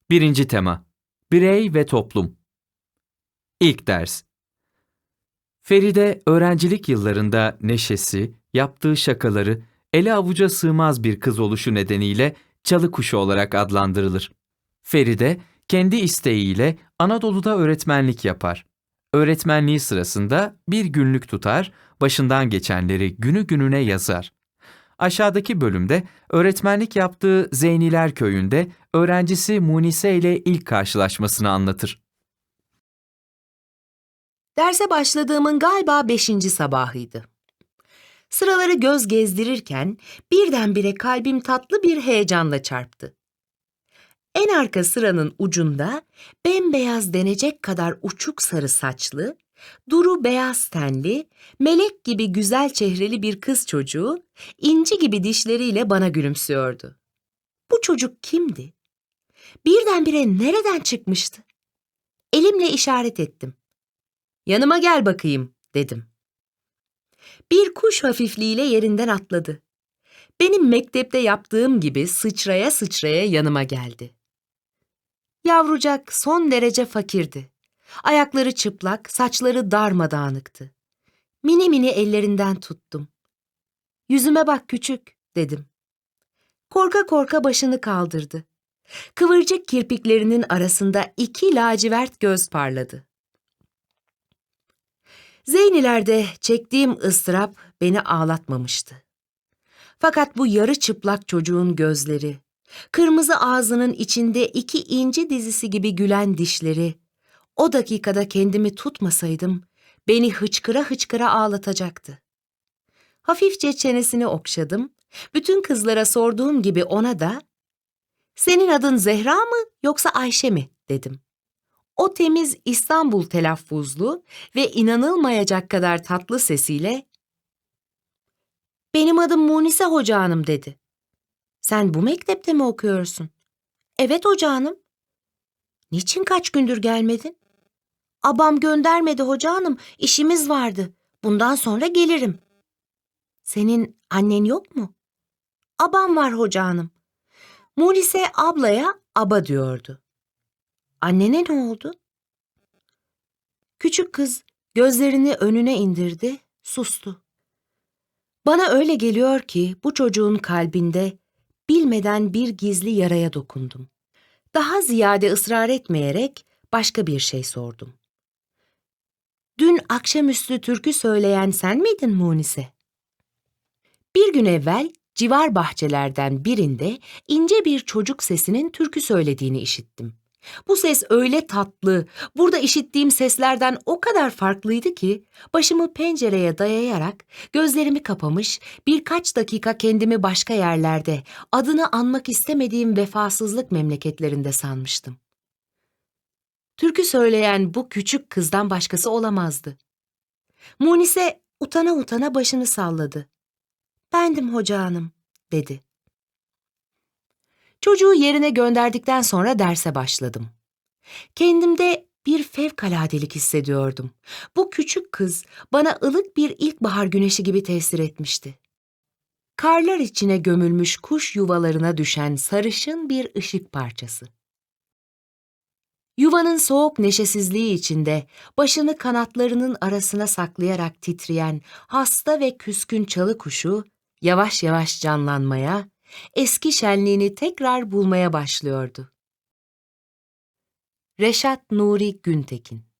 Birinci tema: Birey ve toplum. İlk ders. Feride öğrencilik yıllarında neşesi, yaptığı şakaları, ele avuca sığmaz bir kız oluşu nedeniyle çalı kuşu olarak adlandırılır. Feride kendi isteğiyle Anadolu'da öğretmenlik yapar. Öğretmenliği sırasında bir günlük tutar, başından geçenleri günü gününe yazar. Aşağıdaki bölümde öğretmenlik yaptığı Zeyniler Köyü'nde öğrencisi Munise ile ilk karşılaşmasını anlatır. Derse başladığımın galiba 5. sabahıydı. Sıraları göz gezdirirken birdenbire kalbim tatlı bir heyecanla çarptı. En arka sıranın ucunda bembeyaz denecek kadar uçuk sarı saçlı, duru beyaz tenli, melek gibi güzel çehreli bir kız çocuğu, inci gibi dişleriyle bana gülümsüyordu. Bu çocuk kimdi? Birdenbire nereden çıkmıştı? Elimle işaret ettim. "Yanıma gel bakayım," dedim. Bir kuş hafifliğiyle yerinden atladı. Benim mektepte yaptığım gibi sıçraya sıçraya yanıma geldi. Yavrucak son derece fakirdi. Ayakları çıplak, saçları darmadağınıktı. Mini mini ellerinden tuttum. "Yüzüme bak küçük," dedim. Korka korka başını kaldırdı. Kıvırcık kirpiklerinin arasında 2 lacivert göz parladı. Zeynilerde çektiğim ıstırap beni ağlatmamıştı. Fakat bu yarı çıplak çocuğun gözleri, kırmızı ağzının içinde 2 inci dizisi gibi gülen dişleri, o dakikada kendimi tutmasaydım beni hıçkıra hıçkıra ağlatacaktı. Hafifçe çenesini okşadım, bütün kızlara sorduğum gibi ona da "Senin adın Zehra mı yoksa Ayşe mi?" dedim. O temiz İstanbul telaffuzlu ve inanılmayacak kadar tatlı sesiyle "Benim adım Munise Hoca Hanım," dedi. "Sen bu mektepte mi okuyorsun?" "Evet hoca hanım." "Niçin kaç gündür gelmedin?" "Abam göndermedi hoca hanım, işimiz vardı. Bundan sonra gelirim." "Senin annen yok mu?" "Abam var hoca hanım." Munise ablaya aba diyordu. "Annene ne oldu?" Küçük kız gözlerini önüne indirdi, sustu. Bana öyle geliyor ki bu çocuğun kalbinde bilmeden bir gizli yaraya dokundum. Daha ziyade ısrar etmeyerek başka bir şey sordum. "Dün akşamüstü türkü söyleyen sen miydin Munise?" Bir gün evvel civar bahçelerden birinde ince bir çocuk sesinin türkü söylediğini işittim. Bu ses öyle tatlı, burada işittiğim seslerden o kadar farklıydı ki başımı pencereye dayayarak gözlerimi kapamış, birkaç dakika kendimi başka yerlerde, adını anmak istemediğim vefasızlık memleketlerinde sanmıştım. Türkü söyleyen bu küçük kızdan başkası olamazdı. Munise utana utana başını salladı. "Bendim hoca hanım," dedi. Çocuğu yerine gönderdikten sonra derse başladım. Kendimde bir fevkaladelik hissediyordum. Bu küçük kız bana ılık bir ilkbahar güneşi gibi tesir etmişti. Karlar içine gömülmüş kuş yuvalarına düşen sarışın bir ışık parçası. Yuvanın soğuk neşesizliği içinde başını kanatlarının arasına saklayarak titreyen hasta ve küskün çalı kuşu yavaş yavaş canlanmaya, eski şenliğini tekrar bulmaya başlıyordu. Reşat Nuri Güntekin.